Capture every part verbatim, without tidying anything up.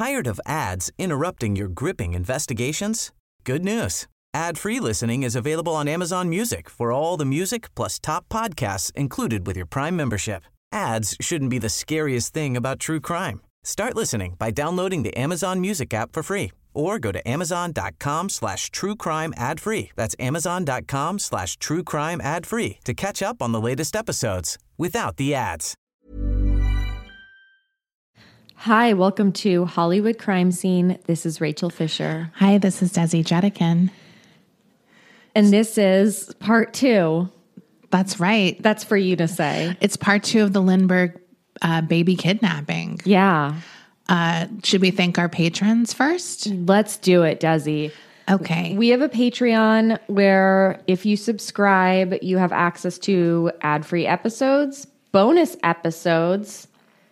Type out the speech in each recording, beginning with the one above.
Tired of ads interrupting your gripping investigations? Good news. Ad-free listening is available on Amazon Music for all the music plus top podcasts included with your Prime membership. Ads shouldn't be the scariest thing about true crime. Start listening by downloading the Amazon Music app for free or go to amazon.com slash true crime ad free. That's amazon.com slash true crime ad free to catch up on the latest episodes without the ads. Hi, welcome to Hollywood Crime Scene. This is Rachel Fisher. Hi, this is Desi Jetikin. And this is part two. That's right. That's for you to say. It's part two of the Lindbergh uh, baby kidnapping. Yeah. Uh, should we thank our patrons first? Let's do it, Desi. Okay. We have a Patreon where if you subscribe, you have access to ad-free episodes, bonus episodes.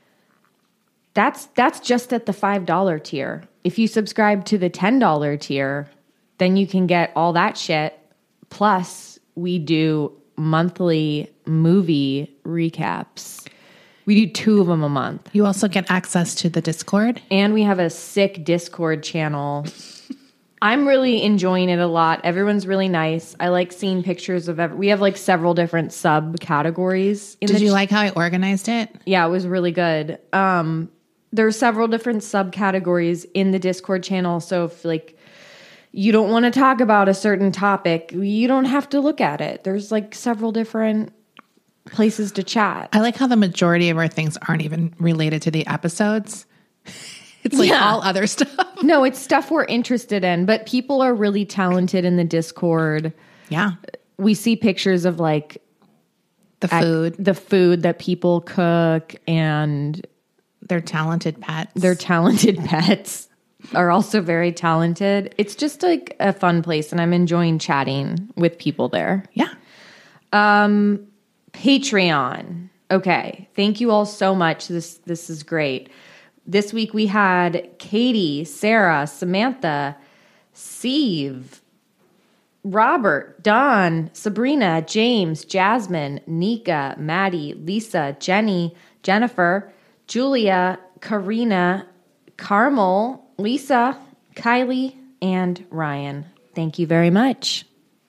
That's that's just at the five dollar tier. If you subscribe to the ten dollar tier, then you can get all that shit. Plus, we do monthly movie recaps. We do two of them a month. You also get access to the Discord. And we have a sick Discord channel. I'm really enjoying it a lot. Everyone's really nice. I like seeing pictures of every, we have like several different subcategories. In Did the you ch- like how I organized it? Yeah, it was really good. Um, there are several different subcategories in the Discord channel. So if like you don't want to talk about a certain topic, you don't have to look at it. There's like several different places to chat. I like how the majority of our things aren't even related to the episodes. It's like Yeah. all other stuff. No, it's stuff we're interested in, but people are really talented in the Discord. Yeah. We see pictures of like The at- food. the food that people cook, and They're talented pets. their talented pets are also very talented. It's just like a fun place, and I'm enjoying chatting with people there. Yeah. Um, Patreon. Okay. Thank you all so much. This this is great. This week we had Katie, Sarah, Samantha, Steve, Robert, Don, Sabrina, James, Jasmine, Nika, Maddie, Lisa, Jenny, Jennifer, Julia, Karina, Carmel, Lisa, Kylie, and Ryan. Thank you very much.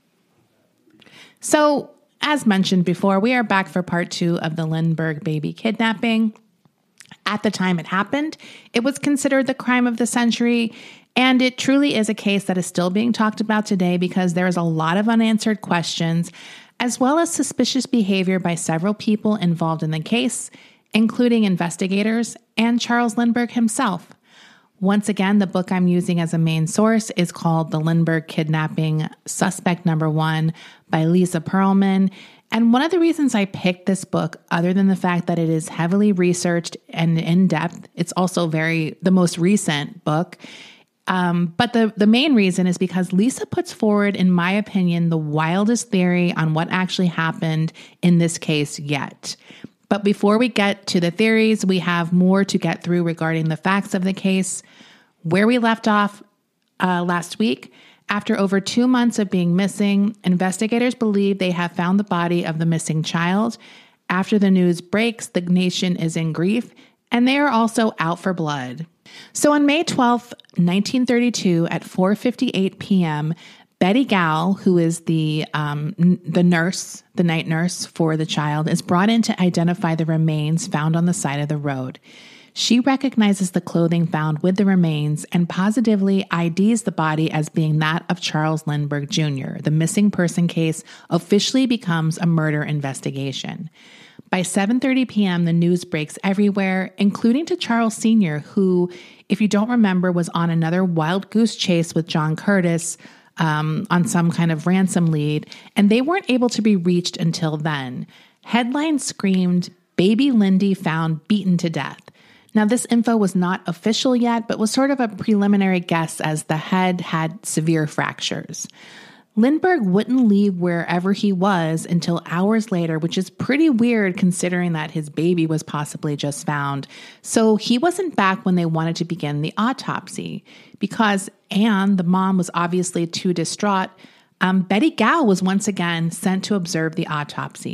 So, as mentioned before, we are back for part two of the Lindbergh baby kidnapping. At the time it happened, it was considered the crime of the century, and it truly is a case that is still being talked about today because there is a lot of unanswered questions, as well as suspicious behavior by several people involved in the case, including investigators and Charles Lindbergh himself. Once again, the book I'm using as a main source is called The Lindbergh Kidnapping Suspect Number One by Lisa Pearlman. And one of the reasons I picked this book, other than the fact that it is heavily researched and in-depth, it's also very the most recent book. Um, but the, the main reason is because Lisa puts forward, in my opinion, the wildest theory on what actually happened in this case yet. But before we get to the theories, we have more to get through regarding the facts of the case. Where we left off uh, last week, after over two months of being missing, investigators believe they have found the body of the missing child. After the news breaks, the nation is in grief, and they are also out for blood. So on May twelfth, nineteen thirty-two, at four fifty-eight p.m., Betty Gall, who is the um, n- the nurse, the night nurse for the child, is brought in to identify the remains found on the side of the road. She recognizes the clothing found with the remains and positively I Ds the body as being that of Charles Lindbergh Junior The missing person case officially becomes a murder investigation. By seven thirty p.m., the news breaks everywhere, including to Charles Senior, who, if you don't remember, was on another wild goose chase with John Curtis um, on some kind of ransom lead, and they weren't able to be reached until then. Headlines screamed, "Baby Lindy found beaten to death." Now, this info was not official yet, but was sort of a preliminary guess as the head had severe fractures. Lindbergh wouldn't leave wherever he was until hours later, which is pretty weird considering that his baby was possibly just found. So he wasn't back when they wanted to begin the autopsy. Because Anne, the mom, was obviously too distraught, um, Betty Gall was once again sent to observe the autopsy.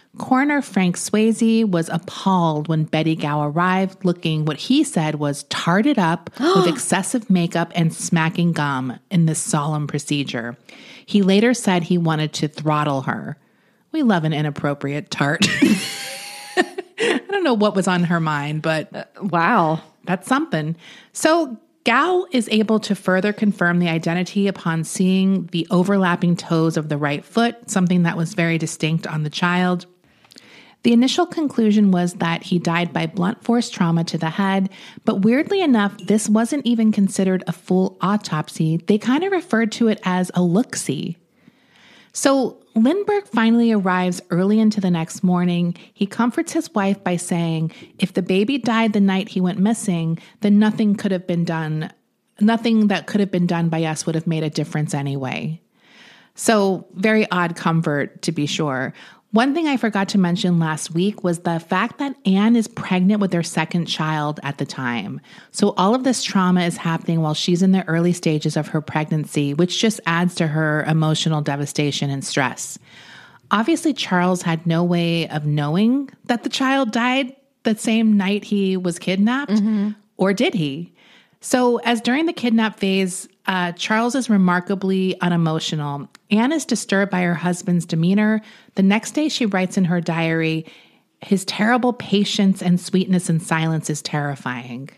Coroner Frank Swayze was appalled when Betty Gao arrived, looking what he said was tarted up with excessive makeup and smacking gum in this solemn procedure. He later said he wanted to throttle her. We love an inappropriate tart. I don't know what was on her mind, but uh, wow, that's something. So Gao is able to further confirm the identity upon seeing the overlapping toes of the right foot, something that was very distinct on the child. The initial conclusion was that he died by blunt force trauma to the head, but weirdly enough, this wasn't even considered a full autopsy. They kind of referred to it as a look-see. So Lindbergh finally arrives early into the next morning. He comforts his wife by saying, if the baby died the night he went missing, then nothing could have been done. Nothing that could have been done by us would have made a difference anyway. So very odd comfort, to be sure. One thing I forgot to mention last week was the fact that Anne is pregnant with their second child at the time. So all of this trauma is happening while she's in the early stages of her pregnancy, which just adds to her emotional devastation and stress. Obviously, Charles had no way of knowing that the child died the same night he was kidnapped, mm-hmm. or did he? So as during the kidnap phase, uh, Charles is remarkably unemotional. Anne is disturbed by her husband's demeanor. The next day she writes in her diary, his terrible patience and sweetness and silence is terrifying.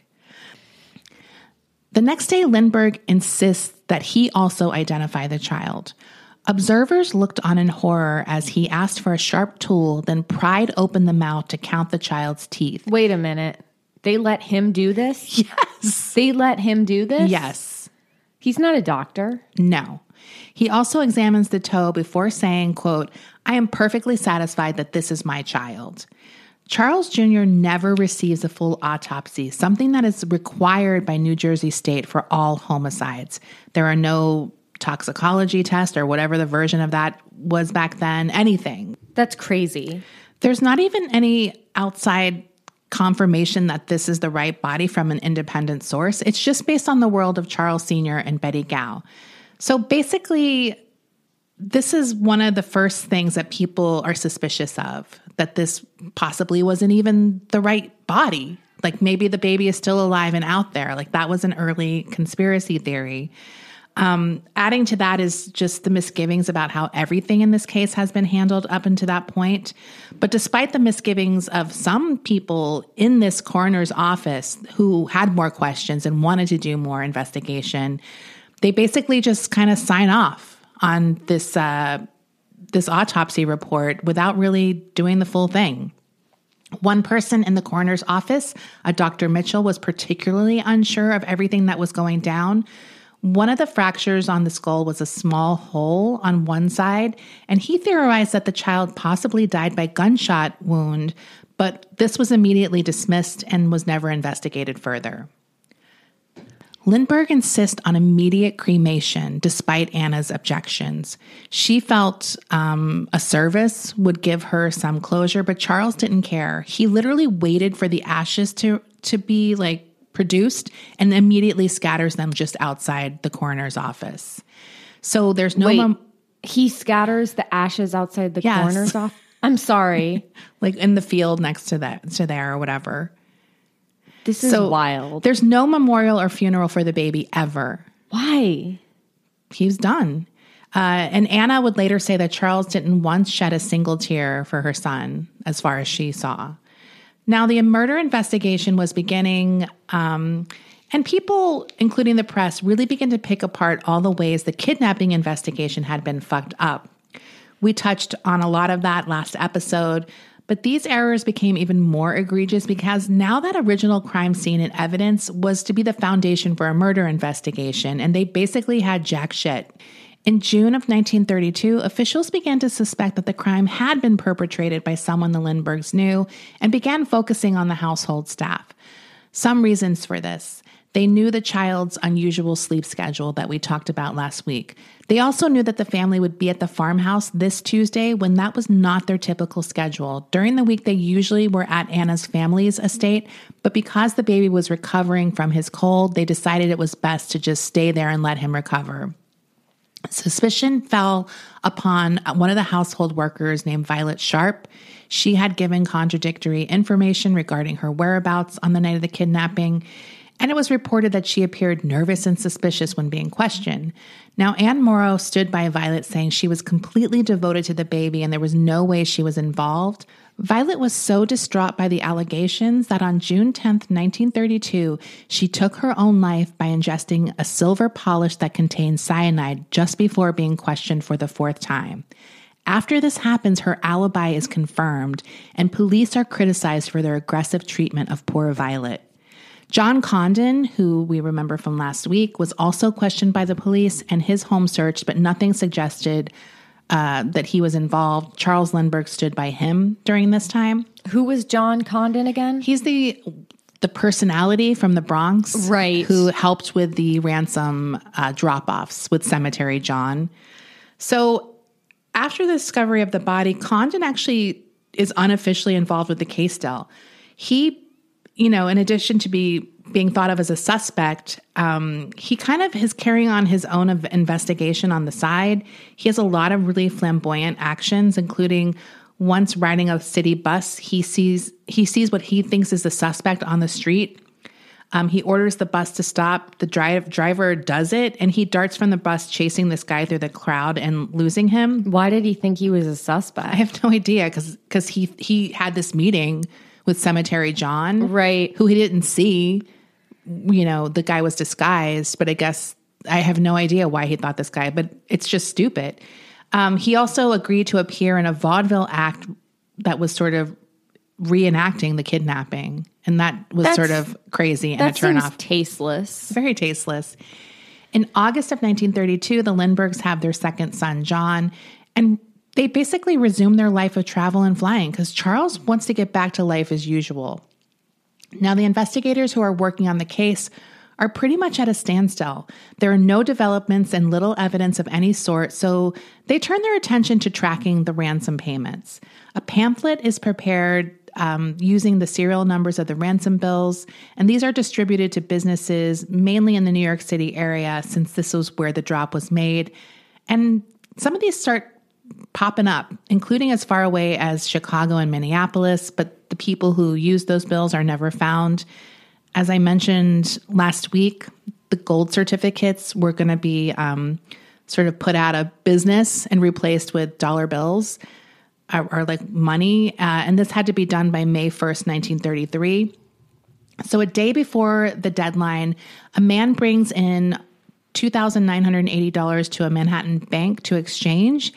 The next day, Lindbergh insists that he also identify the child. Observers looked on in horror as he asked for a sharp tool, then pried open the mouth to count the child's teeth. Wait a minute. They let him do this? Yes. They let him do this? Yes. He's not a doctor. No. He also examines the toe before saying, quote, I am perfectly satisfied that this is my child. Charles Junior never receives a full autopsy, something that is required by New Jersey State for all homicides. There are no toxicology tests or whatever the version of that was back then, anything. That's crazy. There's not even any outside confirmation that this is the right body from an independent source. It's just based on the world of Charles Senior and Betty Gao. So basically, this is one of the first things that people are suspicious of, that this possibly wasn't even the right body. Like maybe the baby is still alive and out there. Like that was an early conspiracy theory. Um, adding to that is just the misgivings about how everything in this case has been handled up until that point. But despite the misgivings of some people in this coroner's office who had more questions and wanted to do more investigation, they basically just kind of sign off on this uh, this autopsy report without really doing the full thing. One person in the coroner's office, a Doctor Mitchell, was particularly unsure of everything that was going down. One of the fractures on the skull was a small hole on one side, and he theorized that the child possibly died by gunshot wound, but this was immediately dismissed and was never investigated further. Lindbergh insists on immediate cremation despite Anna's objections. She felt um, a service would give her some closure, but Charles didn't care. He literally waited for the ashes to, to be like produced and immediately scatters them just outside the coroner's office. So there's no... Wait, mem- he scatters the ashes outside the Yes. coroner's office? I'm sorry. like in the field next to that, to there or whatever. This is So wild. There's no memorial or funeral for the baby ever. Why? He was done. Uh, and Anna would later say that Charles didn't once shed a single tear for her son, as far as she saw. Now, the murder investigation was beginning, um, and people, including the press, really began to pick apart all the ways the kidnapping investigation had been fucked up. We touched on a lot of that last episode, but these errors became even more egregious because now that original crime scene and evidence was to be the foundation for a murder investigation, and they basically had jack shit. In June of nineteen thirty-two, officials began to suspect that the crime had been perpetrated by someone the Lindberghs knew and began focusing on the household staff. Some reasons for this. They knew the child's unusual sleep schedule that we talked about last week. They also knew that the family would be at the farmhouse this Tuesday when that was not their typical schedule. During the week, they usually were at Anna's family's estate, but because the baby was recovering from his cold, they decided it was best to just stay there and let him recover. Suspicion fell upon one of the household workers named Violet Sharp. She had given contradictory information regarding her whereabouts on the night of the kidnapping, and it was reported that she appeared nervous and suspicious when being questioned. Now, Ann Morrow stood by Violet saying she was completely devoted to the baby and there was no way she was involved. Violet was so distraught by the allegations that on June tenth, nineteen thirty-two, she took her own life by ingesting a silver polish that contained cyanide just before being questioned for the fourth time. After this happens, her alibi is confirmed, and police are criticized for their aggressive treatment of poor Violet. John Condon, who we remember from last week, was also questioned by the police and his home searched, but nothing suggested uh, that he was involved. Charles Lindbergh stood by him during this time. Who was John Condon again? He's the the personality from the Bronx, right, who helped with the ransom uh, drop-offs with Cemetery John. So after the discovery of the body, Condon actually is unofficially involved with the case still. He, you know, in addition to be being thought of as a suspect, um, he kind of is carrying on his own investigation on the side. He has a lot of really flamboyant actions, including once riding a city bus, he sees he sees what he thinks is the suspect on the street. Um, he orders the bus to stop. The drive, driver does it, and he darts from the bus, chasing this guy through the crowd and losing him. Why did he think he was a suspect? I have no idea, because because he he had this meeting with Cemetery John, right, who he didn't see. You know, the guy was disguised, but I guess I have no idea why he thought this guy, but it's just stupid. Um, he also agreed to appear in a vaudeville act that was sort of reenacting the kidnapping. And that was That's, sort of crazy and a turnoff. That seems tasteless. Very tasteless. In August of nineteen thirty-two, the Lindberghs have their second son, John, and they basically resume their life of travel and flying because Charles wants to get back to life as usual. Now, the investigators who are working on the case are pretty much at a standstill. There are no developments and little evidence of any sort, so they turn their attention to tracking the ransom payments. A pamphlet is prepared um, using the serial numbers of the ransom bills, and these are distributed to businesses, mainly in the New York City area, since this was where the drop was made. And some of these start popping up, including as far away as Chicago and Minneapolis, but the people who use those bills are never found. As I mentioned last week, the gold certificates were going to be um, sort of put out of business and replaced with dollar bills or, or like money. Uh, and this had to be done by May first, nineteen thirty-three. So a day before the deadline, a man brings in two thousand nine hundred eighty dollars to a Manhattan bank to exchange.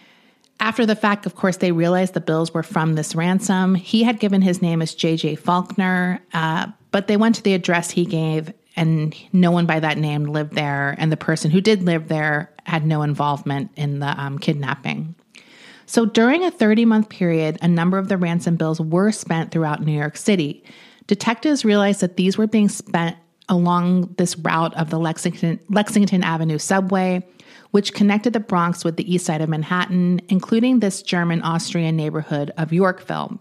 After the fact, of course, they realized the bills were from this ransom. He had given his name as J J Faulkner, uh, but they went to the address he gave, and no one by that name lived there, and the person who did live there had no involvement in the um, kidnapping. So during a thirty-month period, a number of the ransom bills were spent throughout New York City. Detectives realized that these were being spent along this route of the Lexington, Lexington Avenue subway, which connected the Bronx with the east side of Manhattan, including this German-Austrian neighborhood of Yorkville.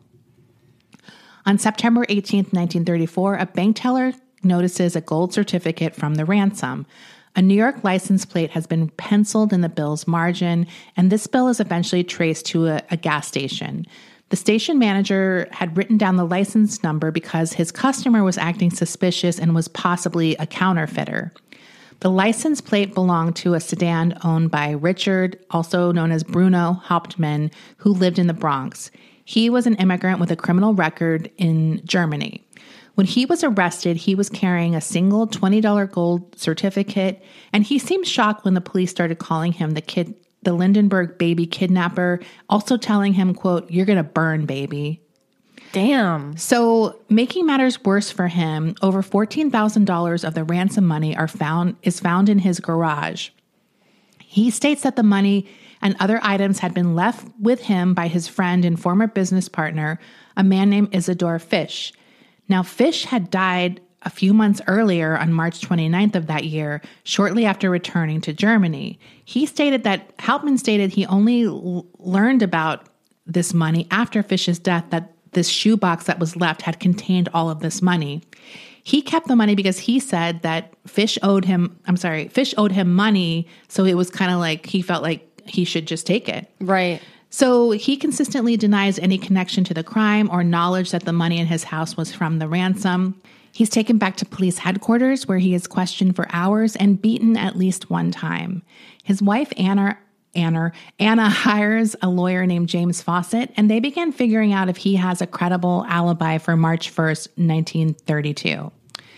On September eighteenth, nineteen thirty-four, a bank teller notices a gold certificate from the ransom. A New York license plate has been penciled in the bill's margin, and this bill is eventually traced to a, a gas station. The station manager had written down the license number because his customer was acting suspicious and was possibly a counterfeiter. The license plate belonged to a sedan owned by Richard, also known as Bruno Hauptmann, who lived in the Bronx. He was an immigrant with a criminal record in Germany. When he was arrested, he was carrying a single twenty dollars gold certificate, and he seemed shocked when the police started calling him the kid, the Lindenberg baby kidnapper, also telling him, quote, "You're going to burn, baby." Damn. So, making matters worse for him, over fourteen thousand dollars of the ransom money are found is found in his garage. He states that the money and other items had been left with him by his friend and former business partner, a man named Isidore Fish. Now, Fish had died a few months earlier on March twenty-ninth of that year, shortly after returning to Germany. He stated that, Hauptmann stated he only l- learned about this money after Fish's death, that this shoebox that was left had contained all of this money. He kept the money because he said that Fish owed him, I'm sorry, Fish owed him money. So it was kind of like he felt like he should just take it. Right. So he consistently denies any connection to the crime or knowledge that the money in his house was from the ransom. He's taken back to police headquarters where he is questioned for hours and beaten at least one time. His wife, Anna, Anna, Anna hires a lawyer named James Fawcett, and they begin figuring out if he has a credible alibi for March first, nineteen thirty-two.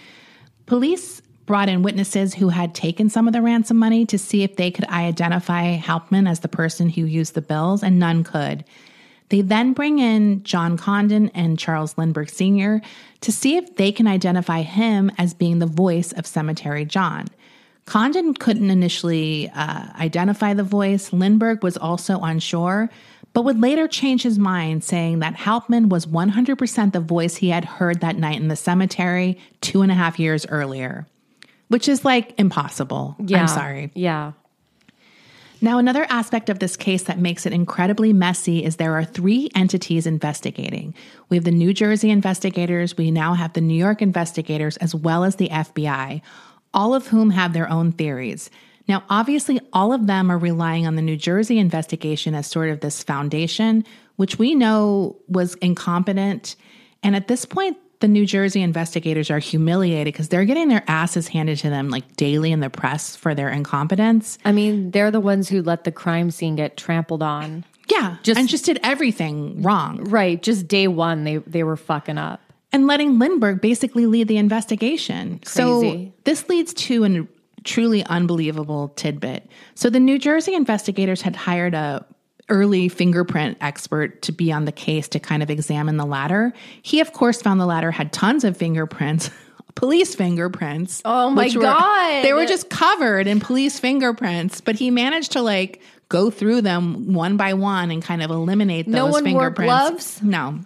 Police brought in witnesses who had taken some of the ransom money to see if they could identify Hauptmann as the person who used the bills, and none could. They then bring in John Condon and Charles Lindbergh Senior to see if they can identify him as being the voice of Cemetery John. Condon couldn't initially uh, identify the voice. Lindbergh was also unsure, but would later change his mind, saying that Hauptmann was one hundred percent the voice he had heard that night in the cemetery two and a half years earlier, which is like impossible. Yeah. I'm sorry. Yeah. Now, another aspect of this case that makes it incredibly messy is there are three entities investigating. We have the New Jersey investigators, we now have the New York investigators, as well as the F B I, all of whom have their own theories. Now, obviously, all of them are relying on the New Jersey investigation as sort of this foundation, which we know was incompetent. And at this point, the New Jersey investigators are humiliated because they're getting their asses handed to them like daily in the press for their incompetence. I mean, they're the ones who let the crime scene get trampled on. Yeah, Just- and just did everything wrong. Right. Just day one, they, they were fucking up. And letting Lindbergh basically lead the investigation. Crazy. So this leads to a truly unbelievable tidbit. So the New Jersey investigators had hired a early fingerprint expert to be on the case to kind of examine the ladder. He, of course, found the ladder had tons of fingerprints, police fingerprints. Oh my which were- God. They were just covered in police fingerprints, but he managed to like go through them one by one and kind of eliminate those No one wore fingerprints. gloves? No.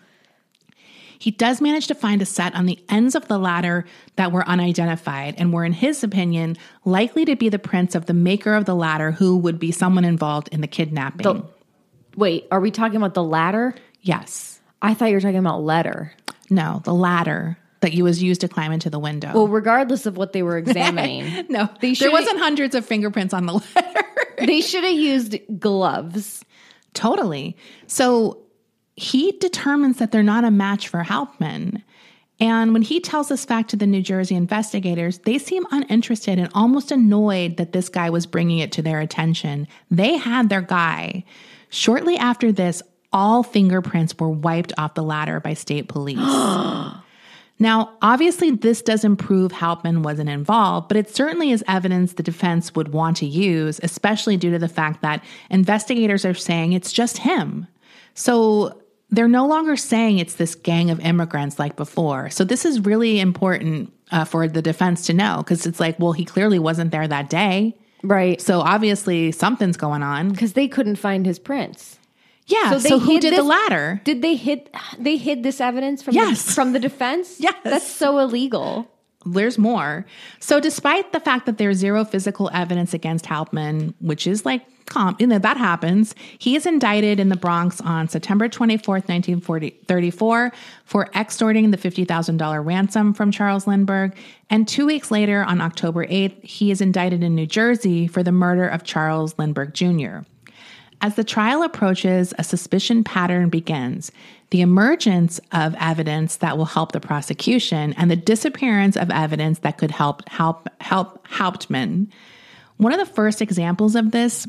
He does manage to find a set on the ends of the ladder that were unidentified and were, in his opinion, likely to be the prints of the maker of the ladder, who would be someone involved in the kidnapping. The- Wait, are we talking about the ladder? Yes. I thought you were talking about letter. No, the ladder that you was used to climb into the window. Well, regardless of what they were examining. no, they there should've- wasn't hundreds of fingerprints on the ladder. They should have used gloves. Totally. So he determines that they're not a match for Hauptmann. And when he tells this fact to the New Jersey investigators, they seem uninterested and almost annoyed that this guy was bringing it to their attention. They had their guy. Shortly after this, all fingerprints were wiped off the ladder by state police. Now, obviously, this doesn't prove Hauptmann wasn't involved, but it certainly is evidence the defense would want to use, especially due to the fact that investigators are saying it's just him. So they're no longer saying it's this gang of immigrants like before. So this is really important uh, for the defense to know, because it's like, well, he clearly wasn't there that day. Right. So obviously something's going on. Because they couldn't find his prints. Yeah. So So, they who hid did this- the ladder? Did they hid they hid this evidence from Yes. the, from the defense? Yes. That's so illegal. There's more. So despite the fact that there's zero physical evidence against Hauptmann, which is like, com- you know, that happens, he is indicted in the Bronx on September twenty-fourth, nineteen thirty-four for extorting the fifty thousand dollars ransom from Charles Lindbergh. And two weeks later, on October eighth, he is indicted in New Jersey for the murder of Charles Lindbergh Junior As the trial approaches, a suspicion pattern begins. The emergence of evidence that will help the prosecution and the disappearance of evidence that could help help help Hauptmann. One of the first examples of this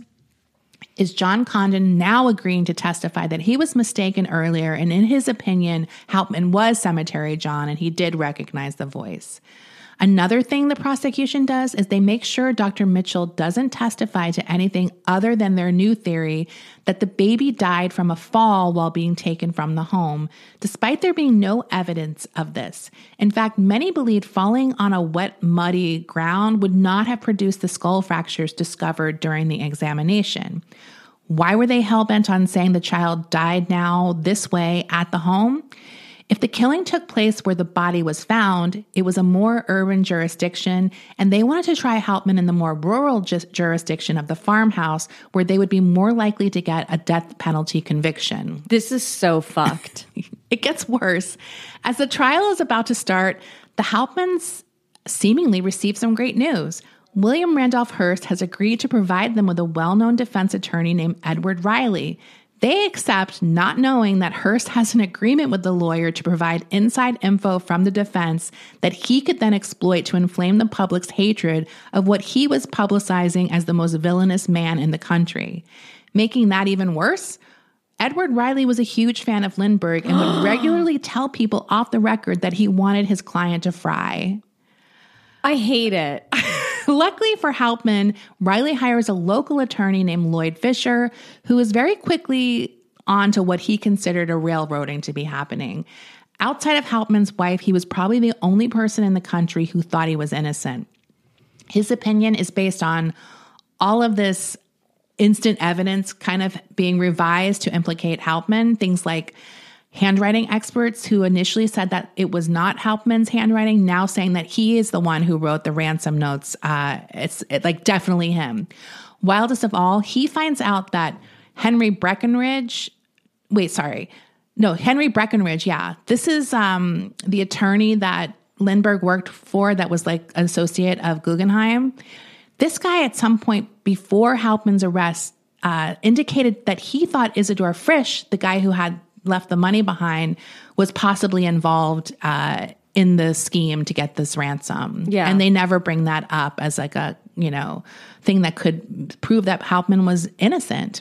is John Condon now agreeing to testify that he was mistaken earlier, and in his opinion, Hauptmann was Cemetery John, and he did recognize the voice. Another thing the prosecution does is they make sure Doctor Mitchell doesn't testify to anything other than their new theory that the baby died from a fall while being taken from the home, despite there being no evidence of this. In fact, many believed falling on a wet, muddy ground would not have produced the skull fractures discovered during the examination. Why were they hell-bent on saying the child died now this way at the home? If the killing took place where the body was found, it was a more urban jurisdiction, and they wanted to try Hauptmann in the more rural ju- jurisdiction of the farmhouse, where they would be more likely to get a death penalty conviction. This is so fucked. It gets worse. As the trial is about to start, the Hauptmans seemingly received some great news. William Randolph Hearst has agreed to provide them with a well-known defense attorney named Edward Riley. They accept, not knowing that Hearst has an agreement with the lawyer to provide inside info from the defense that he could then exploit to inflame the public's hatred of what he was publicizing as the most villainous man in the country. Making that even worse, Edward Riley was a huge fan of Lindbergh and would regularly tell people off the record that he wanted his client to fry. I hate it. Luckily for Hauptmann, Riley hires a local attorney named Lloyd Fisher, who is very quickly on to what he considered a railroading to be happening. Outside of Hauptmann's wife, he was probably the only person in the country who thought he was innocent. His opinion is based on all of this instant evidence kind of being revised to implicate Hauptmann, things like handwriting experts who initially said that it was not Hauptmann's handwriting, now saying that he is the one who wrote the ransom notes. Uh, it's it, like definitely him. Wildest of all, he finds out that Henry Breckinridge, wait, sorry. No, Henry Breckinridge, yeah. This is um, the attorney that Lindbergh worked for that was like an associate of Guggenheim. This guy at some point before Hauptmann's arrest uh, indicated that he thought Isidor Frisch, the guy who had left the money behind, was possibly involved uh, in the scheme to get this ransom. Yeah. And they never bring that up as like a, you know, thing that could prove that Hauptmann was innocent.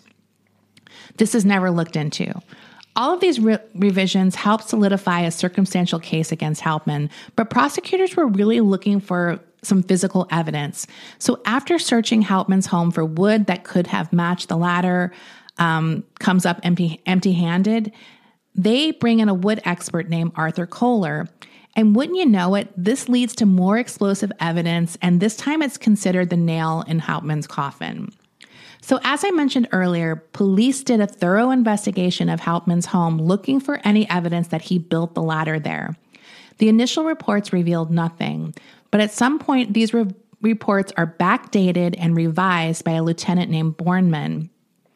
This is never looked into. All of these re- revisions helped solidify a circumstantial case against Hauptmann, but prosecutors were really looking for some physical evidence. So after searching Hauptmann's home for wood that could have matched the ladder, um, comes up empty, empty-handed, they bring in a wood expert named Arthur Kohler. And wouldn't you know it, this leads to more explosive evidence, and this time it's considered the nail in Hauptmann's coffin. So as I mentioned earlier, police did a thorough investigation of Hauptmann's home looking for any evidence that he built the ladder there. The initial reports revealed nothing, but at some point these re- reports are backdated and revised by a lieutenant named Bornman.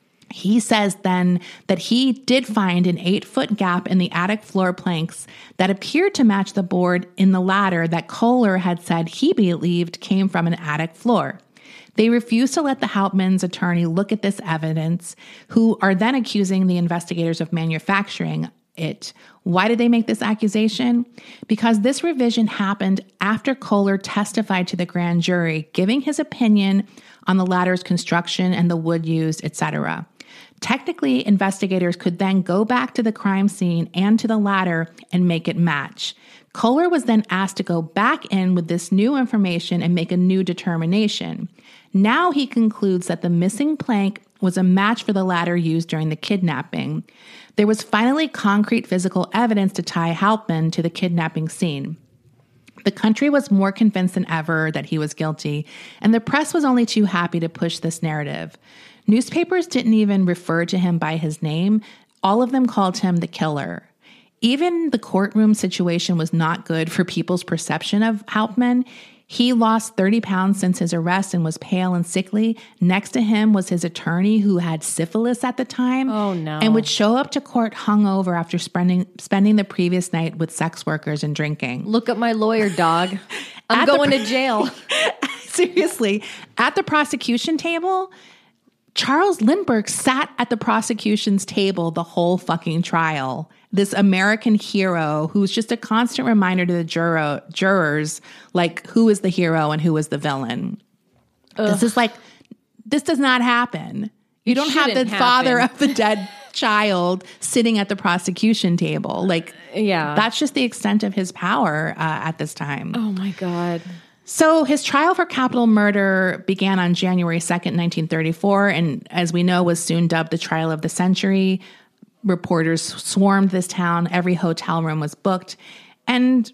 He says then that he did find an eight-foot gap in the attic floor planks that appeared to match the board in the ladder that Kohler had said he believed came from an attic floor. They refused to let the Hauptmann's attorney look at this evidence, who are then accusing the investigators of manufacturing it. Why did they make this accusation? Because this revision happened after Kohler testified to the grand jury, giving his opinion on the ladder's construction and the wood used, et cetera. Technically, investigators could then go back to the crime scene and to the ladder and make it match. Kohler was then asked to go back in with this new information and make a new determination. Now he concludes that the missing plank was a match for the ladder used during the kidnapping. There was finally concrete physical evidence to tie Hauptmann to the kidnapping scene. The country was more convinced than ever that he was guilty, and the press was only too happy to push this narrative. Newspapers didn't even refer to him by his name. All of them called him the killer. Even the courtroom situation was not good for people's perception of Hauptmann. He lost thirty pounds since his arrest and was pale and sickly. Next to him was his attorney, who had syphilis at the time. Oh, no. And would show up to court hungover after spending spending the previous night with sex workers and drinking. Look at my lawyer, dog. I'm going the, to jail. Seriously. At the prosecution table, Charles Lindbergh sat at the prosecution's table the whole fucking trial. This American hero who's just a constant reminder to the juror, jurors, like, who is the hero and who is the villain. Ugh. This is like, this does not happen. You don't have the happen. father of the dead child sitting at the prosecution table. Like, yeah, that's just the extent of his power uh, at this time. Oh my God. So his trial for capital murder began on January second, nineteen thirty-four, and as we know, was soon dubbed the trial of the century. Reporters swarmed this town. Every hotel room was booked. And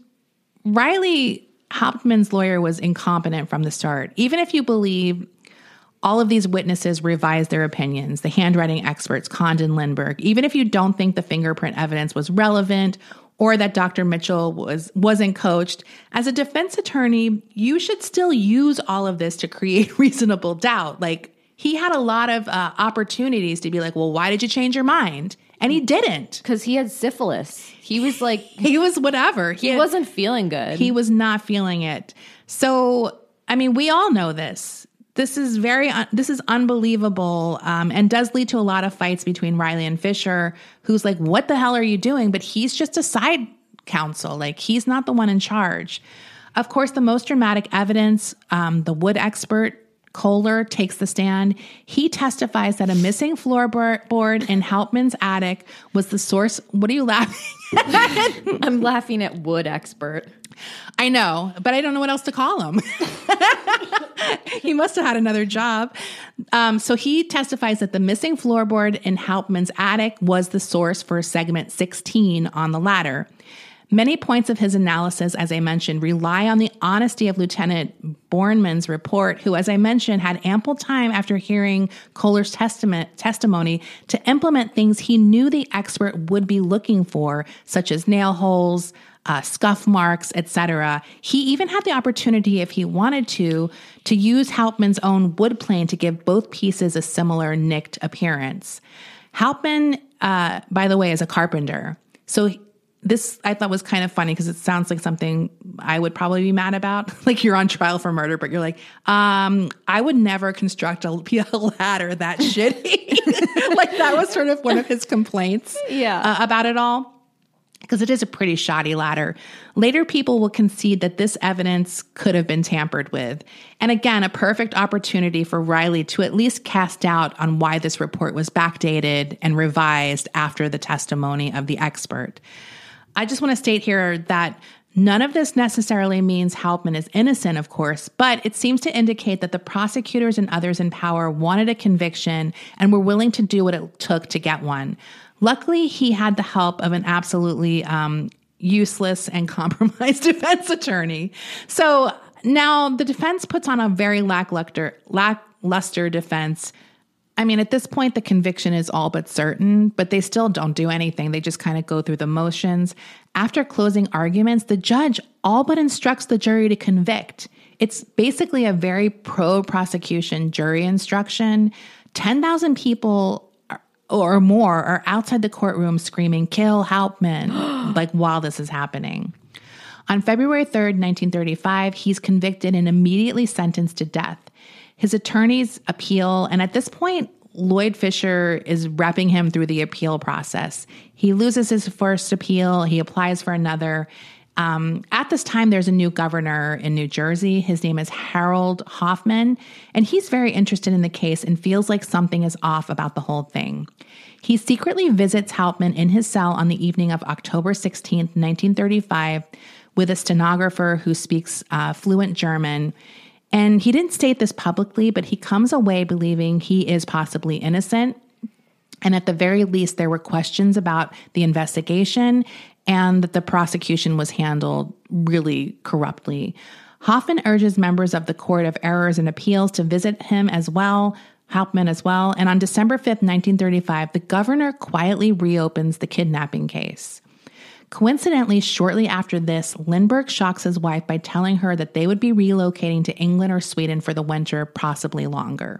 Riley, Hauptmann's lawyer, was incompetent from the start. Even if you believe all of these witnesses revised their opinions, the handwriting experts, Condon, Lindbergh, even if you don't think the fingerprint evidence was relevant or that Doctor Mitchell was, wasn't coached, as a defense attorney, you should still use all of this to create reasonable doubt. Like, he had a lot of uh, opportunities to be like, well, why did you change your mind? And he didn't. Because he had syphilis. He was like... He was whatever. He, he had, wasn't feeling good. He was not feeling it. So, I mean, we all know this. This is very, un- this is unbelievable, um, and does lead to a lot of fights between Riley and Fisher, who's like, what the hell are you doing? But he's just a side counsel. Like, he's not the one in charge. Of course, the most dramatic evidence, um, the wood expert, Kohler, takes the stand. He testifies that a missing floorboard in Hauptmann's attic was the source. What are you laughing at? I'm laughing at wood expert. I know, but I don't know what else to call him. He must have had another job. Um, so he testifies that the missing floorboard in Hauptmann's attic was the source for segment sixteen on the ladder. Many points of his analysis, as I mentioned, rely on the honesty of Lieutenant Bornman's report, who, as I mentioned, had ample time after hearing Kohler's testament, testimony to implement things he knew the expert would be looking for, such as nail holes, uh, scuff marks, et cetera. He even had the opportunity, if he wanted to, to use Hauptmann's own wood plane to give both pieces a similar nicked appearance. Hauptmann, uh, by the way, is a carpenter. So this I thought was kind of funny because it sounds like something I would probably be mad about. Like you're on trial for murder, but you're like, um, I would never construct a, a ladder that shitty. Like that was sort of one of his complaints yeah. uh, about it all. Because it is a pretty shoddy ladder. Later, people will concede that this evidence could have been tampered with. And again, a perfect opportunity for Riley to at least cast doubt on why this report was backdated and revised after the testimony of the expert. I just want to state here that none of this necessarily means Hauptmann is innocent, of course, but it seems to indicate that the prosecutors and others in power wanted a conviction and were willing to do what it took to get one. Luckily, he had the help of an absolutely um, useless and compromised defense attorney. So now the defense puts on a very lackluster, lackluster defense. I mean, at this point, the conviction is all but certain, but they still don't do anything. They just kind of go through the motions. After closing arguments, the judge all but instructs the jury to convict. It's basically a very pro-prosecution jury instruction. ten thousand people or more are outside the courtroom screaming, "Kill Hauptmann," like while this is happening. On February third, nineteen thirty-five, he's convicted and immediately sentenced to death. His attorneys appeal, and at this point, Lloyd Fisher is repping him through the appeal process. He loses his first appeal. He applies for another. Um, at this time, there's a new governor in New Jersey. His name is Harold Hoffman, and he's very interested in the case and feels like something is off about the whole thing. He secretly visits Hauptmann in his cell on the evening of October sixteenth, nineteen thirty-five, with a stenographer who speaks uh, fluent German. And he didn't state this publicly, but he comes away believing he is possibly innocent. And at the very least, there were questions about the investigation and that the prosecution was handled really corruptly. Hoffman urges members of the Court of Errors and Appeals to visit him as well, Hauptmann as well. And on December fifth, nineteen thirty-five, the governor quietly reopens the kidnapping case. Coincidentally, shortly after this, Lindbergh shocks his wife by telling her that they would be relocating to England or Sweden for the winter, possibly longer.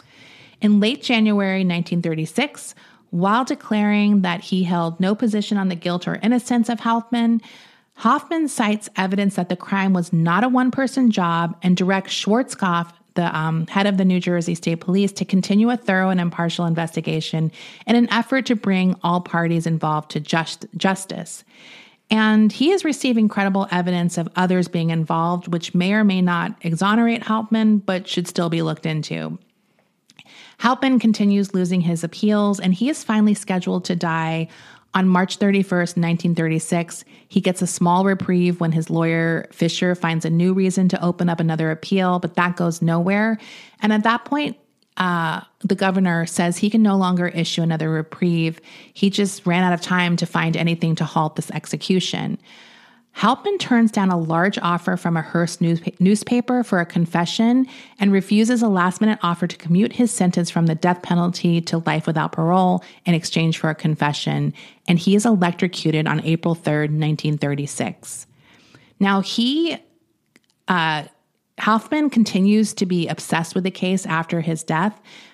In late January nineteen thirty-six, while declaring that he held no position on the guilt or innocence of Hauptmann, Hoffman cites evidence that the crime was not a one-person job and directs Schwarzkopf, the um, head of the New Jersey State Police, to continue a thorough and impartial investigation in an effort to bring all parties involved to just, justice. And he is receiving credible evidence of others being involved, which may or may not exonerate Hauptmann, but should still be looked into. Hauptmann continues losing his appeals, and he is finally scheduled to die on March thirty-first, nineteen thirty-six. He gets a small reprieve when his lawyer, Fisher, finds a new reason to open up another appeal, but that goes nowhere. And at that point, uh, the governor says he can no longer issue another reprieve. He just ran out of time to find anything to halt this execution. Hauptmann turns down a large offer from a Hearst news- newspaper for a confession and refuses a last-minute offer to commute his sentence from the death penalty to life without parole in exchange for a confession, and he is electrocuted on April third, nineteen thirty-six. Now, he, uh, Hauptmann continues to be obsessed with the case after his death.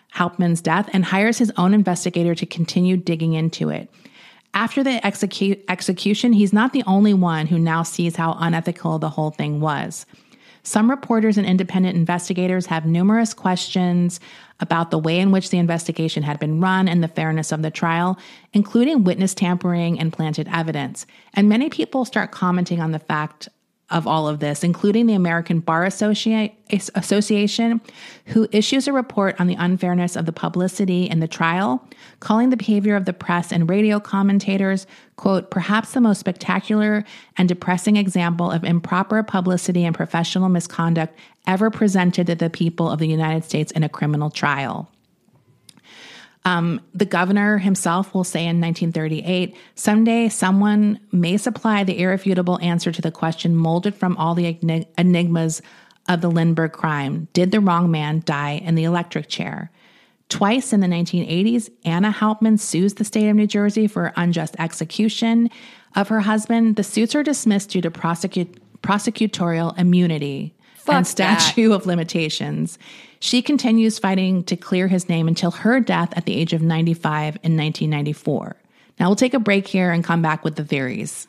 Hauptmann's death and hires his own investigator to continue digging into it. After the execu- execution, he's not the only one who now sees how unethical the whole thing was. Some reporters and independent investigators have numerous questions about the way in which the investigation had been run and the fairness of the trial, including witness tampering and planted evidence. And many people start commenting on the fact of all of this, including the American Bar Associ- Association, who issues a report on the unfairness of the publicity in the trial, calling the behavior of the press and radio commentators, quote, perhaps the most spectacular and depressing example of improper publicity and professional misconduct ever presented to the people of the United States in a criminal trial. Um, the governor himself will say in nineteen thirty-eight, someday someone may supply the irrefutable answer to the question molded from all the enig- enigmas of the Lindbergh crime. Did the wrong man die in the electric chair? Twice in the nineteen eighties, Anna Hauptmann sues the state of New Jersey for unjust execution of her husband. The suits are dismissed due to prosecute- prosecutorial immunity Fuck and statute that. of limitations. She continues fighting to clear his name until her death at the age of ninety-five in nineteen ninety-four. Now we'll take a break here and come back with the theories.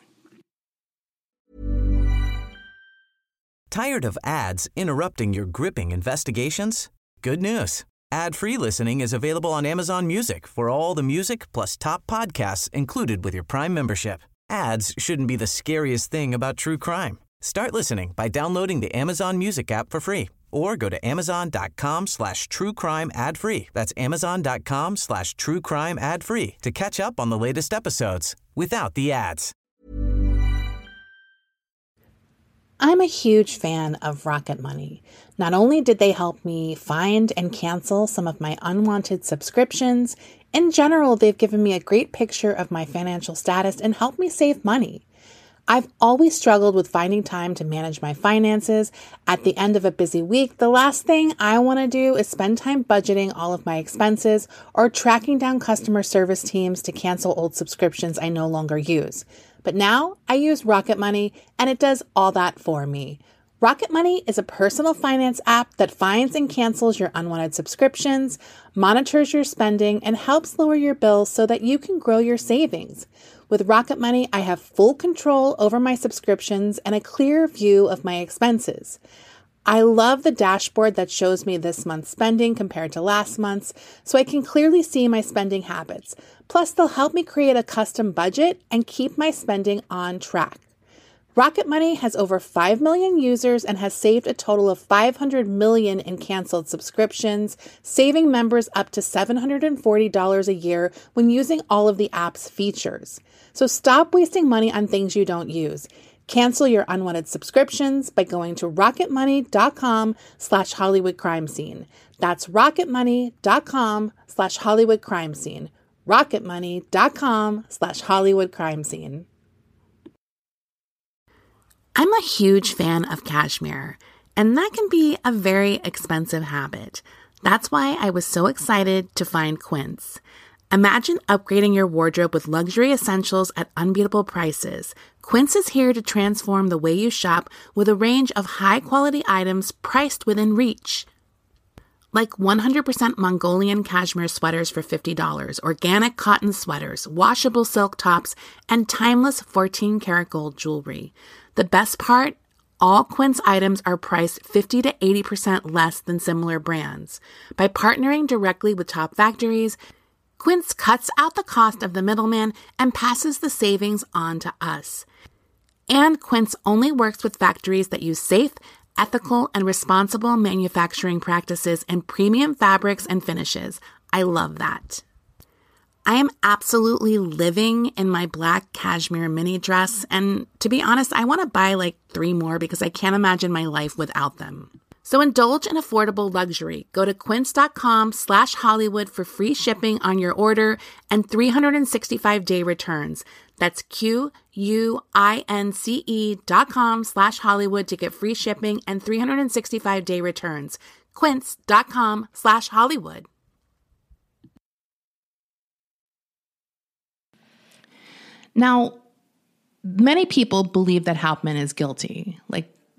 Tired of ads interrupting your gripping investigations? Good news. Ad-free listening is available on Amazon Music for all the music plus top podcasts included with your Prime membership. Ads shouldn't be the scariest thing about true crime. Start listening by downloading the Amazon Music app for free or go to amazon.com slash true crime ad free. That's amazon.com slash true crime ad free to catch up on the latest episodes without the ads. I'm a huge fan of Rocket Money. Not only did they help me find and cancel some of my unwanted subscriptions, in general, they've given me a great picture of my financial status and helped me save money. I've always struggled with finding time to manage my finances. At the end of a busy week, the last thing I want to do is spend time budgeting all of my expenses or tracking down customer service teams to cancel old subscriptions I no longer use. But now I use Rocket Money and it does all that for me. Rocket Money is a personal finance app that finds and cancels your unwanted subscriptions, monitors your spending, and helps lower your bills so that you can grow your savings. With Rocket Money, I have full control over my subscriptions and a clear view of my expenses. I love the dashboard that shows me this month's spending compared to last month's, so I can clearly see my spending habits. Plus, they'll help me create a custom budget and keep my spending on track. Rocket Money has over five million users and has saved a total of five hundred million dollars in canceled subscriptions, saving members up to seven hundred forty dollars a year when using all of the app's features. So stop wasting money on things you don't use. Cancel your unwanted subscriptions by going to rocketmoney.com slash Hollywood crime scene. That's rocketmoney.com slash Hollywood crime scene. rocketmoney.com slash Hollywood crime scene. I'm a huge fan of cashmere, and that can be a very expensive habit. That's why I was so excited to find Quince. Imagine upgrading your wardrobe with luxury essentials at unbeatable prices. Quince is here to transform the way you shop with a range of high-quality items priced within reach. Like one hundred percent Mongolian cashmere sweaters for fifty dollars, organic cotton sweaters, washable silk tops, and timeless fourteen karat gold jewelry. The best part? All Quince items are priced fifty to eighty percent less than similar brands. By partnering directly with top factories, Quince cuts out the cost of the middleman and passes the savings on to us. And Quince only works with factories that use safe, ethical, and responsible manufacturing practices and premium fabrics and finishes. I love that. I am absolutely living in my black cashmere mini dress, and to be honest, I want to buy like three more because I can't imagine my life without them. So indulge in affordable luxury. Go to quince.com slash Hollywood for free shipping on your order and three hundred sixty-five day returns. That's Q-U-I-N-C-E dot com slash Hollywood to get free shipping and three hundred sixty-five day returns. Quince.com slash Hollywood. Now, many people believe that Hauptmann is guilty. Like,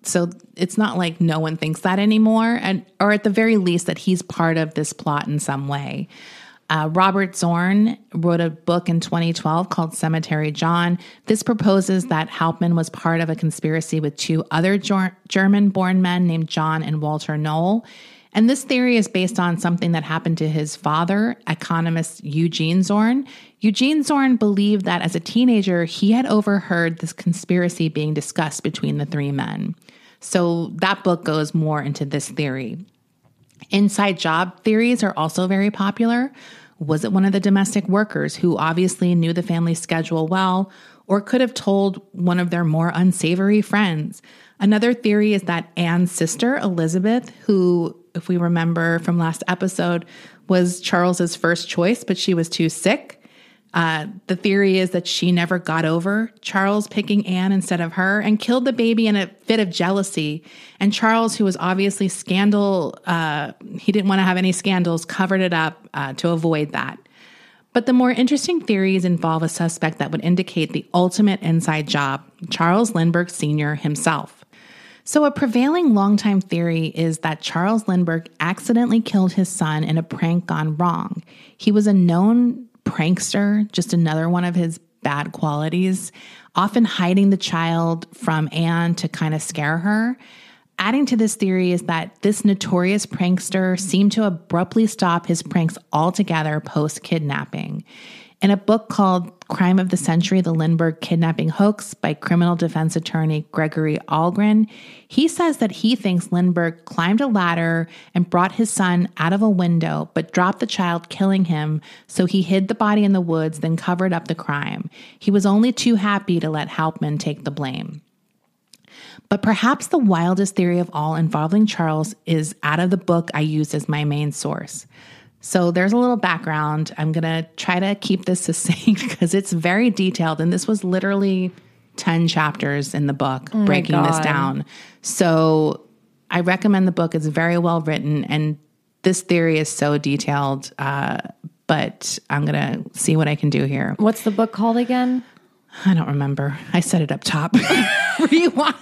So it's not like no one thinks that anymore, and or at the very least that he's part of this plot in some way. Uh, Robert Zorn wrote a book in twenty twelve called Cemetery John. This proposes that Hauptmann was part of a conspiracy with two other Ger- German-born men named John and Walter Knoll. And this theory is based on something that happened to his father, economist Eugene Zorn. Eugene Zorn believed that as a teenager, he had overheard this conspiracy being discussed between the three men. So that book goes more into this theory. Inside job theories are also very popular. Was it one of the domestic workers who obviously knew the family's schedule well, or could have told one of their more unsavory friends? Another theory is that Anne's sister, Elizabeth, who, if we remember from last episode, was Charles's first choice, but she was too sick. Uh, the theory is that she never got over Charles picking Anne instead of her and killed the baby in a fit of jealousy. And Charles, who was obviously scandal, uh, he didn't want to have any scandals, covered it up uh, to avoid that. But the more interesting theories involve a suspect that would indicate the ultimate inside job, Charles Lindbergh Senior himself. So a prevailing longtime theory is that Charles Lindbergh accidentally killed his son in a prank gone wrong. He was a known prankster, just another one of his bad qualities, often hiding the child from Anne to kind of scare her. Adding to this theory is that this notorious prankster seemed to abruptly stop his pranks altogether post-kidnapping. In a book called Crime of the Century, The Lindbergh Kidnapping Hoax by criminal defense attorney Gregory Algren, he says that he thinks Lindbergh climbed a ladder and brought his son out of a window, but dropped the child, killing him, so he hid the body in the woods, then covered up the crime. He was only too happy to let Hauptmann take the blame. But perhaps the wildest theory of all involving Charles is out of the book I used as my main source. So there's a little background. I'm going to try to keep this succinct because it's very detailed. And this was literally ten chapters in the book, oh breaking this down. So I recommend the book. It's very well written. And this theory is so detailed. Uh, but I'm going to see what I can do here. What's the book called again? I don't remember. I said it up top. Rewind.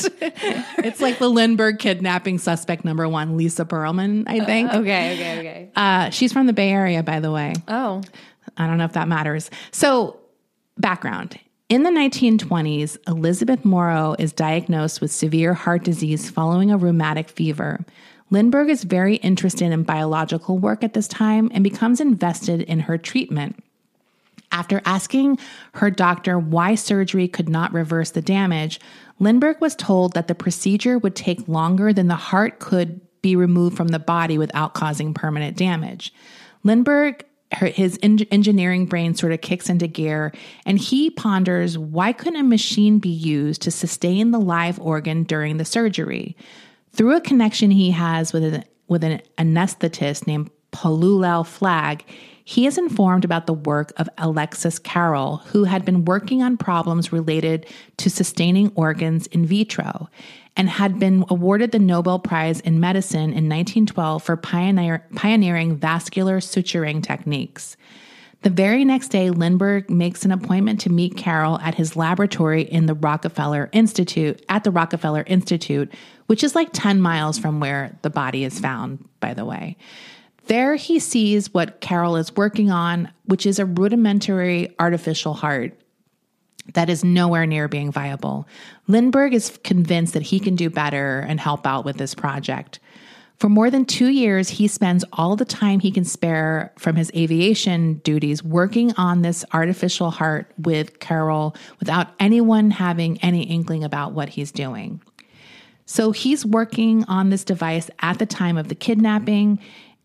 It's like the Lindbergh kidnapping suspect number one, Lisa Perlman, I think. Uh, okay, okay, okay. Uh, she's from the Bay Area, by the way. Oh. I don't know if that matters. So, background. In the nineteen twenties, Elizabeth Morrow is diagnosed with severe heart disease following a rheumatic fever. Lindbergh is very interested in biological work at this time and becomes invested in her treatment. After asking her doctor why surgery could not reverse the damage, Lindbergh was told that the procedure would take longer than the heart could be removed from the body without causing permanent damage. Lindbergh, her, his en- engineering brain sort of kicks into gear, and he ponders, why couldn't a machine be used to sustain the live organ during the surgery? Through a connection he has with an, with an anesthetist named Palulal Flagg, he is informed about the work of Alexis Carrel, who had been working on problems related to sustaining organs in vitro and had been awarded the Nobel Prize in Medicine in nineteen twelve for pioneer, pioneering vascular suturing techniques. The very next day, Lindbergh makes an appointment to meet Carrel at his laboratory in the Rockefeller Institute, at the Rockefeller Institute, which is like ten miles from where the body is found, by the way. There he sees what Carrel is working on, which is a rudimentary artificial heart that is nowhere near being viable. Lindbergh is convinced that he can do better and help out with this project. For more than two years, he spends all the time he can spare from his aviation duties working on this artificial heart with Carrel without anyone having any inkling about what he's doing. So he's working on this device at the time of the kidnapping,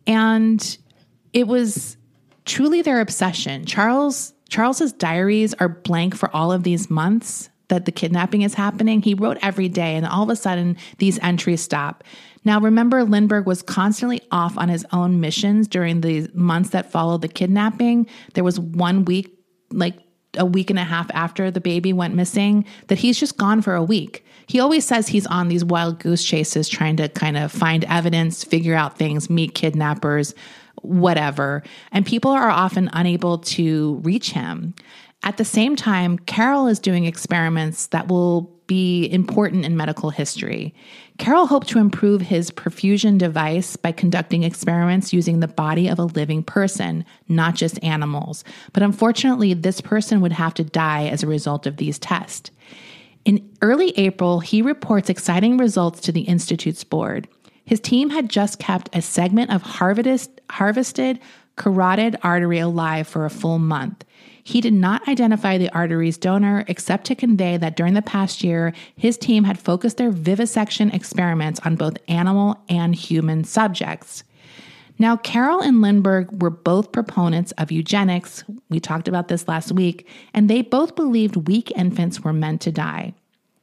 and it was truly their obsession. Charles Charles's diaries are blank for all of these months that the kidnapping is happening. He wrote every day, and all of a sudden, these entries stop. Now, remember, Lindbergh was constantly off on his own missions during the months that followed the kidnapping. There was one week, like a week and a half after the baby went missing, that he's just gone for a week. He always says he's on these wild goose chases trying to kind of find evidence, figure out things, meet kidnappers, whatever. And people are often unable to reach him. At the same time, Carrel is doing experiments that will be important in medical history. Carroll hoped to improve his perfusion device by conducting experiments using the body of a living person, not just animals. But unfortunately, this person would have to die as a result of these tests. In early April, he reports exciting results to the Institute's board. His team had just kept a segment of harvested, harvested carotid artery alive for a full month. He did not identify the artery's donor except to convey that during the past year, his team had focused their vivisection experiments on both animal and human subjects. Now, Carroll and Lindbergh were both proponents of eugenics. We talked about this last week, and they both believed weak infants were meant to die.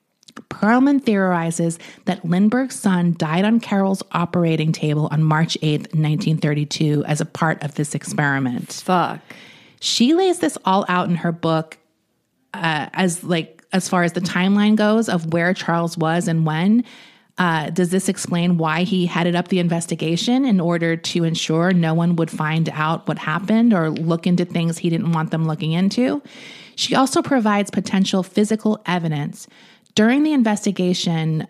Perelman theorizes that Lindbergh's son died on Carroll's operating table on March eighth, nineteen thirty-two, as a part of this experiment. Fuck. She lays this all out in her book uh, as like as far as the timeline goes of where Charles was and when. Uh, does this explain why he headed up the investigation in order to ensure no one would find out what happened or look into things he didn't want them looking into? She also provides potential physical evidence. During the investigation,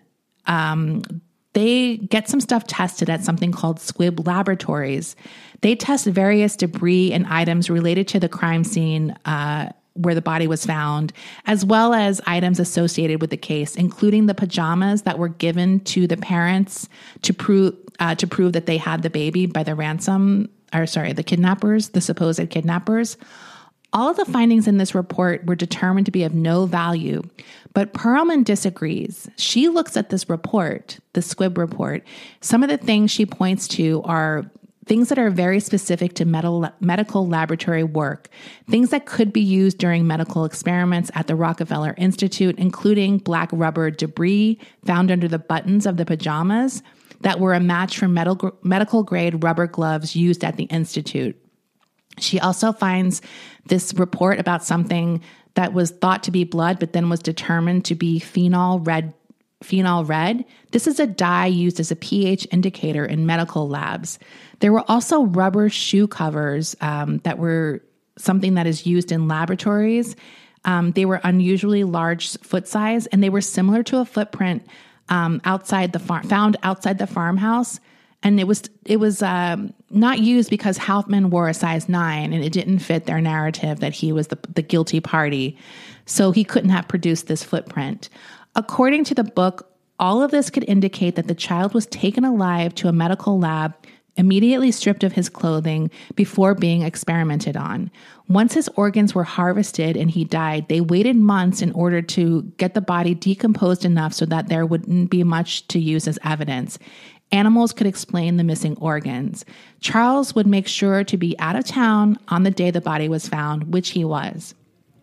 um, they get some stuff tested at something called Squibb Laboratories. They test various debris and items related to the crime scene uh, where the body was found, as well as items associated with the case, including the pajamas that were given to the parents to prove uh, to prove that they had the baby by the ransom, or sorry, the kidnappers, the supposed kidnappers. All of the findings in this report were determined to be of no value, but Perelman disagrees. She looks at this report, the Squibb report. Some of the things she points to are things that are very specific to medical, medical laboratory work, things that could be used during medical experiments at the Rockefeller Institute, including black rubber debris found under the buttons of the pajamas that were a match for medical, medical grade rubber gloves used at the Institute. She also finds this report about something that was thought to be blood, but then was determined to be phenol red. Phenol red. This is a dye used as a pH indicator in medical labs. There were also rubber shoe covers um, that were something that is used in laboratories. Um, they were unusually large foot size, and they were similar to a footprint um, outside the farm, found outside the farmhouse. And it was it was um, not used because Hauptmann wore a size nine, and it didn't fit their narrative that he was the, the guilty party. So he couldn't have produced this footprint. According to the book, all of this could indicate that the child was taken alive to a medical lab, immediately stripped of his clothing before being experimented on. Once his organs were harvested and he died, they waited months in order to get the body decomposed enough so that there wouldn't be much to use as evidence. Animals could explain the missing organs. Charles would make sure to be out of town on the day the body was found, which he was.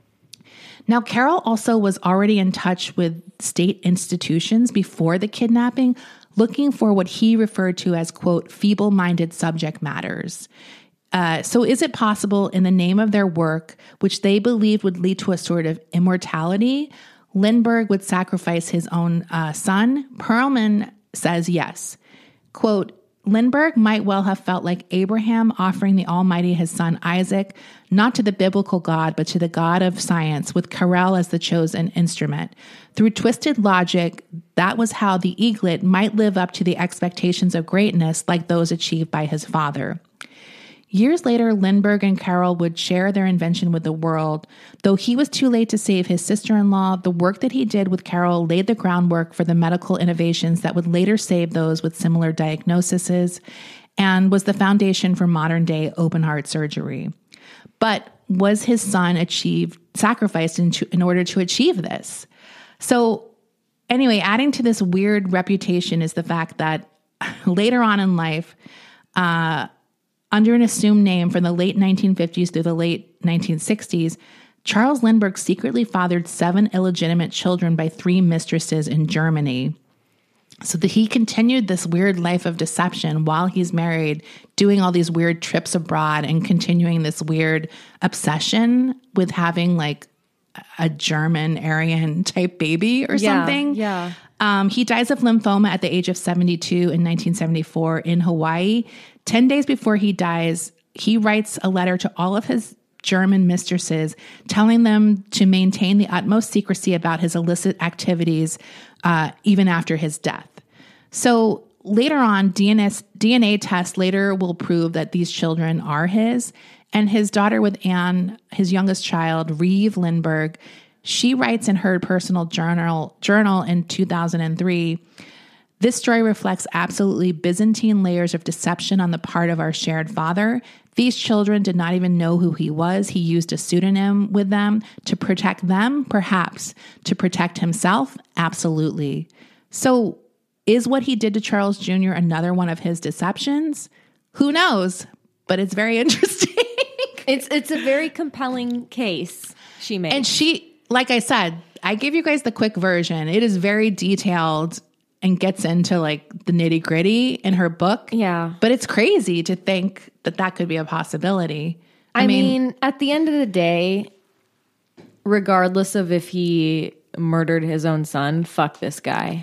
Now, Carroll also was already in touch with state institutions before the kidnapping, looking for what he referred to as, quote, feeble-minded subject matters. Uh, so is it possible in the name of their work, which they believed would lead to a sort of immortality, Lindbergh would sacrifice his own uh, son? Perelman says yes. Quote, Lindbergh might well have felt like Abraham offering the Almighty his son Isaac, not to the biblical God, but to the God of science, with Carroll as the chosen instrument. Through twisted logic, that was how the eaglet might live up to the expectations of greatness like those achieved by his father. Years later, Lindbergh and Carroll would share their invention with the world. Though he was too late to save his sister-in-law, the work that he did with Carroll laid the groundwork for the medical innovations that would later save those with similar diagnoses and was the foundation for modern-day open-heart surgery. But was his son achieved, sacrificed in, in order to achieve this? So anyway, adding to this weird reputation is the fact that later on in life, uh, under an assumed name from the late nineteen fifties through the late nineteen sixties, Charles Lindbergh secretly fathered seven illegitimate children by three mistresses in Germany. So that he continued this weird life of deception while he's married, doing all these weird trips abroad and continuing this weird obsession with having like a German Aryan type baby or yeah, something. Yeah. Um, he dies of lymphoma at the age of seventy-two in nineteen seventy-four in Hawaii. Ten days before he dies, he writes a letter to all of his German mistresses, telling them to maintain the utmost secrecy about his illicit activities, uh, even after his death. So later on, D N A, D N A tests later will prove that these children are his. And his daughter with Anne, his youngest child, Reeve Lindbergh, she writes in her personal journal, journal in two thousand three, "This story reflects absolutely Byzantine layers of deception on the part of our shared father. These children did not even know who he was. He used a pseudonym with them to protect them, perhaps. To protect himself, absolutely." So is what he did to Charles Junior another one of his deceptions? Who knows? But it's very interesting. It's it's a very compelling case she made. And she, like I said, I gave you guys the quick version. It is very detailed and gets into like the nitty gritty in her book. Yeah. But it's crazy to think that that could be a possibility. I, I mean, mean, at the end of the day, regardless of if he murdered his own son, fuck this guy.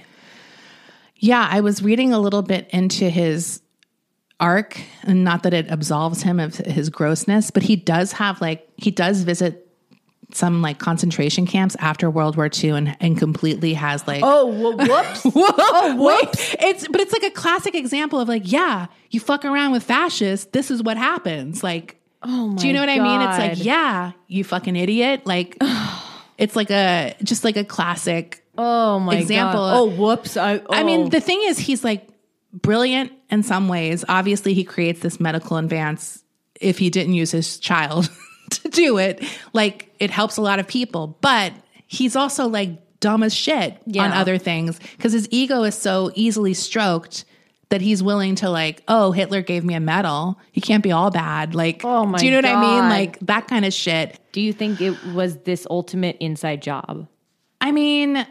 yeah, I was reading a little bit into his arc, and not that it absolves him of his grossness, but he does have like, he does visit some like concentration camps after World War Two and, and completely has like, Oh, well, whoops. oh, whoops. It's, but it's like a classic example of like, yeah, you fuck around with fascists. This is what happens. Like, Oh my do you know what I mean? It's God. like, yeah, you fucking idiot. Like, it's like a, just like a classic Oh my example. God. Oh, whoops. I, oh. I mean, the thing is, he's like brilliant in some ways. Obviously, he creates this medical advance if he didn't use his child to do it. Like, it helps a lot of people, but he's also like dumb as shit Yeah. on other things because his ego is so easily stroked that he's willing to like, oh, Hitler gave me a medal. He can't be all bad. Like, Oh my do you know what I mean? God. Like that kind of shit. Do you think it was this ultimate inside job? I mean,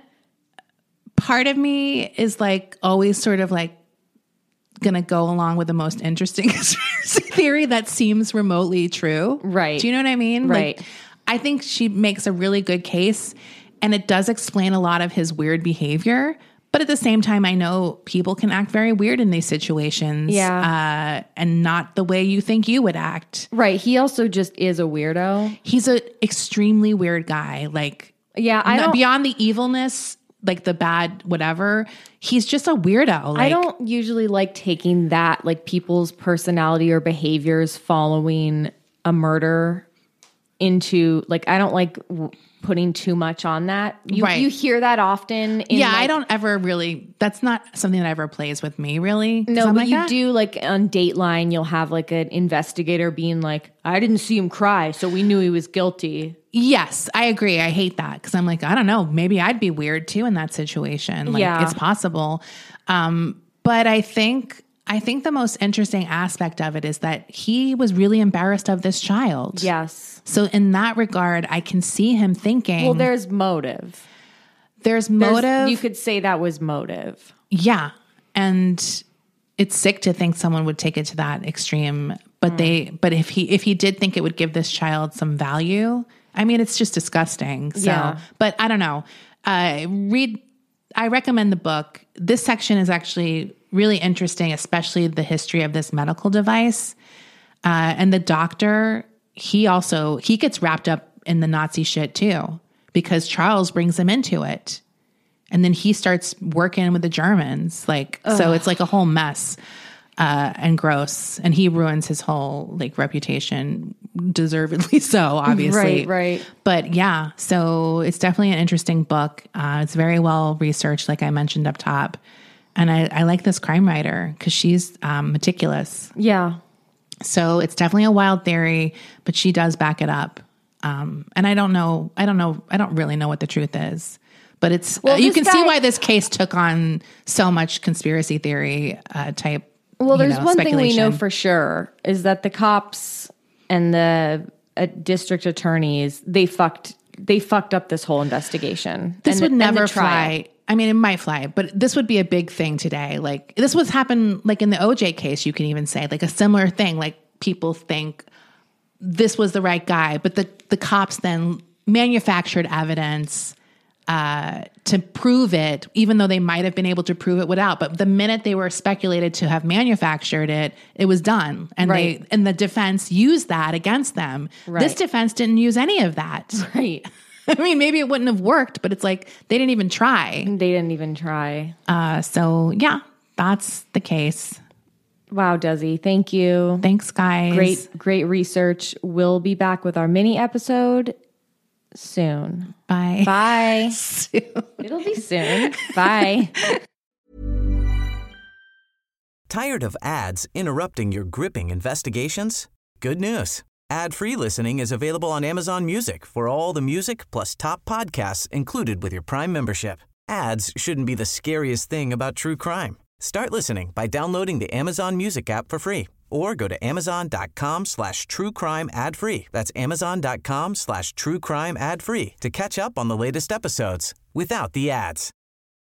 part of me is like always sort of like going to go along with the most interesting conspiracy theory that seems remotely true. Right. Do you know what I mean? Right. Like, I think she makes a really good case, and it does explain a lot of his weird behavior. But at the same time, I know people can act very weird in these situations. Yeah. Uh, and not the way you think you would act. Right. He also just is a weirdo. He's an extremely weird guy. Like, Yeah. I not- don't, beyond the evilness, like the bad whatever, he's just a weirdo. Like, I don't usually like taking that, like people's personality or behaviors following a murder into, like, I don't like w- putting too much on that. You, Right. you hear that often. In Yeah, like, I don't ever really, that's not something that ever plays with me, really. 'Cause No, I'm but like, you "Ah." do, like on Dateline, you'll have like an investigator being like, I didn't see him cry, so we knew he was guilty. Yes, I agree. I hate that because I'm like, I don't know, maybe I'd be weird too in that situation. Like, Yeah. it's possible. Um, but I think, I think the most interesting aspect of it is that he was really embarrassed of this child. Yes. So in that regard, I can see him thinking, Well, there's motive. there's There's- motive. You could say that was motive. Yeah. And it's sick to think someone would take it to that extreme. But they but if he if he did think it would give this child some value, I mean, it's just disgusting. So Yeah. but I don't know. Uh read I recommend the book. This section is actually really interesting, especially the history of this medical device. Uh and the doctor, he also he gets wrapped up in the Nazi shit too, because Charles brings him into it. And then he starts working with the Germans. Like, so it's like a whole mess, uh, and gross. And he ruins his whole like reputation, deservedly so, obviously. Right, right. But yeah, so it's definitely an interesting book. Uh, it's very well researched, like I mentioned up top. And I, I like this crime writer because she's um, meticulous. Yeah. So it's definitely a wild theory, but she does back it up. Um, and I don't know, I don't know, I don't really know what the truth is. But it's Well, uh, you this can see guy- why this case took on so much conspiracy theory uh, type. Well, you there's know, one thing we know speculation. for sure is that the cops and the uh, district attorneys, they fucked they fucked up this whole investigation. This and would the- and the never trial. fly. I mean, it might fly, but this would be a big thing today. Like this was happened, like in the O J case. You can even say like a similar thing. Like people think this was the right guy, but the the cops then manufactured evidence uh, to prove it, even though they might have been able to prove it without. But the minute they were speculated to have manufactured it, it was done. And Right. they and the defense used that against them. Right. This defense didn't use any of that. Right. I mean, maybe it wouldn't have worked, but it's like they didn't even try. They didn't even try. Uh, so yeah, that's the case. Wow, Desi, thank you. Thanks, guys. Great, great research. We'll be back with our mini episode soon. Bye. Bye. It'll be soon. Bye. Tired of ads interrupting your gripping investigations? Good news. Ad-free listening is available on Amazon Music for all the music plus top podcasts included with your Prime membership. Ads shouldn't be the scariest thing about true crime. Start listening by downloading the Amazon Music app for free or go to amazon.com slash true crime ad free. That's amazon.com slash true crime ad free to catch up on the latest episodes without the ads.